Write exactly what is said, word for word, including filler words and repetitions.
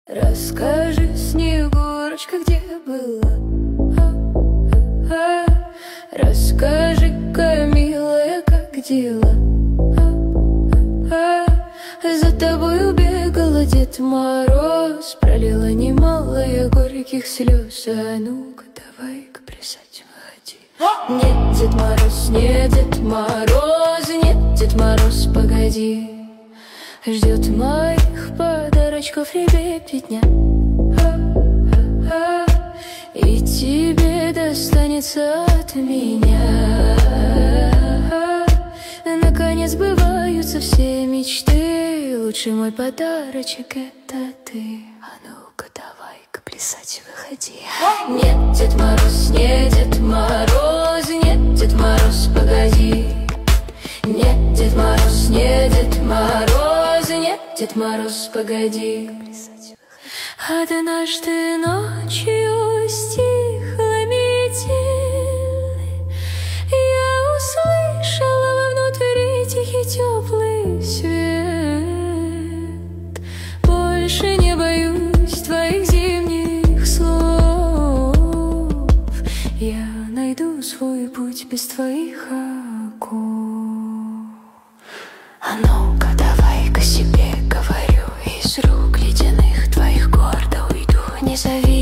Расскажи, Снегурочка, где была? А-а-а. Расскажи-ка, милая, как дела? А-а-а. За тобою бегала Дед Мороз, пролила немало я горьких слез. А ну-ка, давай-ка плясать выходи. Нет, Дед Мороз, нет, Дед Мороз, нет, Дед Мороз, погоди. Ждет моих подарочков ребятня, а-а-а. И тебе достанется от меня. Наконец сбываются все мечты. Лучший мой подарочек — это ты. А ну-ка, давай-ка плясать выходи. Нет, Дед Мороз, нет, Дед Мороз, нет, Дед Мороз, погоди. Нет, Дед Мороз, нет, Дед Мороз, нет, Дед Мороз, погоди. Однажды ночью стихла метель, я услышала вовнутри тихий теплый свет. Больше не боюсь твоих зимних слов, я найду свой путь без твоих оков. А ну-ка, давай-ка себе говорю, из рук ледяных твоих гордо уйду. Не зови